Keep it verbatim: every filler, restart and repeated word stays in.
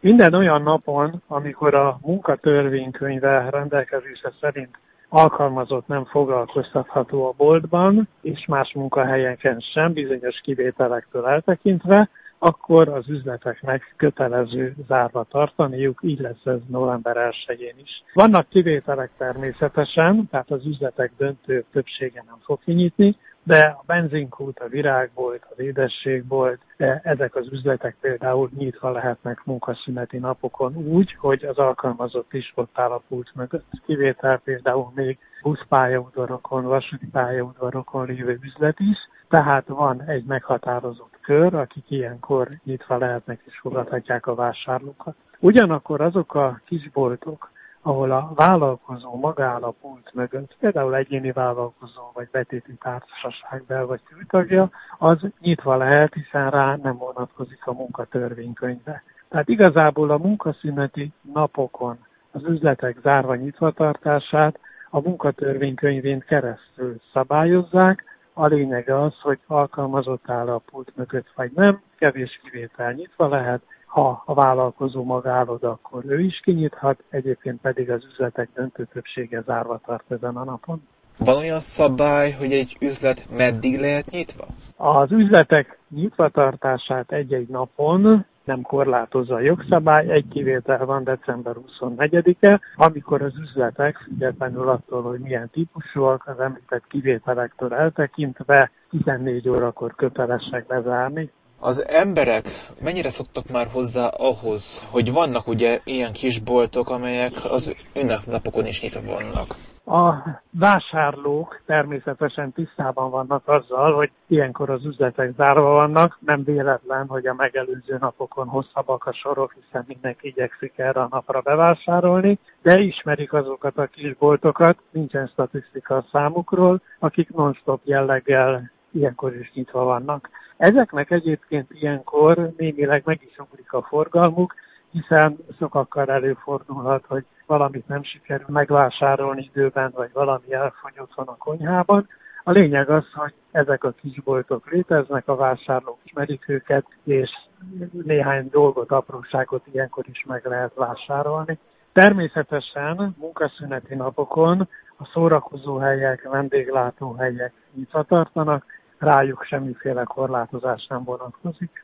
Minden olyan napon, amikor a munkatörvénykönyve rendelkezése szerint alkalmazott nem foglalkoztatható a boltban, és más munkahelyeken sem, bizonyos kivételektől eltekintve, akkor az üzleteknek kötelező zárva tartaniuk, így lesz ez november elsején is. Vannak kivételek természetesen, tehát az üzletek döntő többsége nem fog kinyitni, de a benzinkút, a virágbolt, az édességbolt, ezek az üzletek például nyitva lehetnek munkaszüneti napokon úgy, hogy az alkalmazott is ott áll a pult mögött. Kivétel például még buszpályaudvarokon, vasúti pályaudvarokon lévő üzlet is, tehát van egy meghatározott kör, akik ilyenkor nyitva lehetnek és fogadhatják a vásárlókat. Ugyanakkor azok a kisboltok, ahol a vállalkozó magáll a pult mögött, például egyéni vállalkozó vagy betéti társaság bel- vagy kültagja, az nyitva lehet, hiszen rá nem vonatkozik a munkatörvénykönyve. Tehát igazából a munkaszüneti napokon az üzletek zárva nyitvatartását a munkatörvénykönyvén keresztül szabályozzák. A lényege az, hogy alkalmazott áll a pult mögött vagy nem, kevés kivétel nyitva lehet. Ha a vállalkozó maga áll oda, akkor ő is kinyithat, egyébként pedig az üzletek döntő többsége zárva tart ezen a napon. Van olyan szabály, hogy egy üzlet meddig lehet nyitva? Az üzletek nyitvatartását egy-egy napon nem korlátozza a jogszabály, egy kivétel van december huszonnegyedike, amikor az üzletek, függetlenül attól, hogy milyen típusúak, az említett kivételektől eltekintve tizennégy órakor kötelesek bezárni. Az emberek mennyire szoktak már hozzá ahhoz, hogy vannak ugye ilyen kisboltok, amelyek az ünnepnapokon is nyitva vannak? A vásárlók természetesen tisztában vannak azzal, hogy ilyenkor az üzletek zárva vannak. Nem véletlen, hogy a megelőző napokon hosszabbak a sorok, hiszen mindenki igyekszik erre a napra bevásárolni, de ismerik azokat a kisboltokat, nincsen statisztika a számukról, akik non-stop jelleggel ilyenkor is nyitva vannak. Ezeknek egyébként ilyenkor némileg meg is ugrik a forgalmuk, hiszen sokakkal előfordulhat, hogy valamit nem sikerül megvásárolni időben, vagy valami elfogy otthon a konyhában. A lényeg az, hogy ezek a kisboltok léteznek, a vásárlók ismerik őket, és néhány dolgot, apróságot ilyenkor is meg lehet vásárolni. Természetesen munkaszüneti napokon a szórakozóhelyek, vendéglátóhelyek nyitva tartanak, rájuk semmiféle korlátozás nem vonatkozik.